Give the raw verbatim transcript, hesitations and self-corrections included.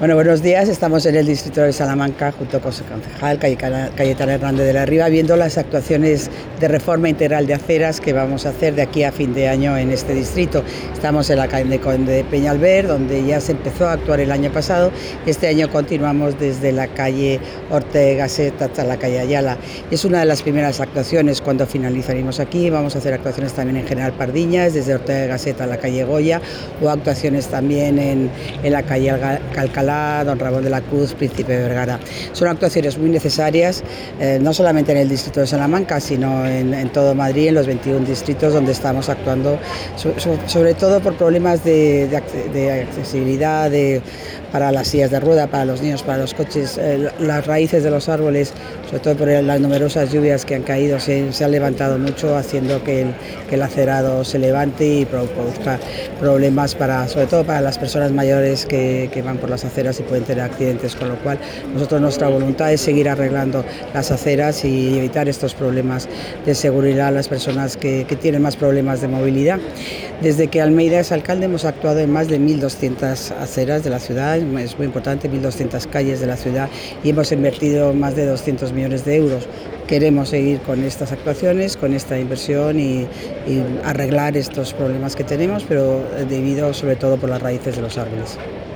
Bueno, buenos días. Estamos en el distrito de Salamanca junto con su concejal Cayetana Hernández de la Riva, viendo las actuaciones de reforma integral de aceras que vamos a hacer de aquí a fin de año en este distrito. Estamos en la calle Conde de Peñalver, donde ya se empezó a actuar el año pasado. Este año continuamos desde la calle Ortega Gasset hasta la calle Ayala. Es una de las primeras actuaciones cuando finalizaremos aquí. Vamos a hacer actuaciones también en General Pardiñas, desde Ortega Gasset a la calle Goya, o actuaciones también en, en la calle Alcalá, Don Ramón de la Cruz, Príncipe de Vergara. Son actuaciones muy necesarias, eh, no solamente en el distrito de Salamanca, sino en, en todo Madrid, en los veintiún distritos donde estamos actuando, so, so, sobre todo por problemas de, de, de accesibilidad, de, para las sillas de rueda, para los niños, para los coches, eh, las raíces de los árboles, sobre todo por las numerosas lluvias que han caído, se, se han levantado mucho, haciendo que el, que el acerado se levante y produzca problemas, para, sobre todo para las personas mayores que, que van por las aceras y pueden tener accidentes, con lo cual nosotros nuestra voluntad es seguir arreglando las aceras y evitar estos problemas de seguridad a las personas que, que tienen más problemas de movilidad. Desde que Almeida es alcalde hemos actuado en más de mil doscientas aceras de la ciudad, es muy importante, mil doscientas calles de la ciudad, y hemos invertido más de doscientos millones de euros. Queremos seguir con estas actuaciones, con esta inversión y, y arreglar estos problemas que tenemos, pero debido sobre todo por las raíces de los árboles.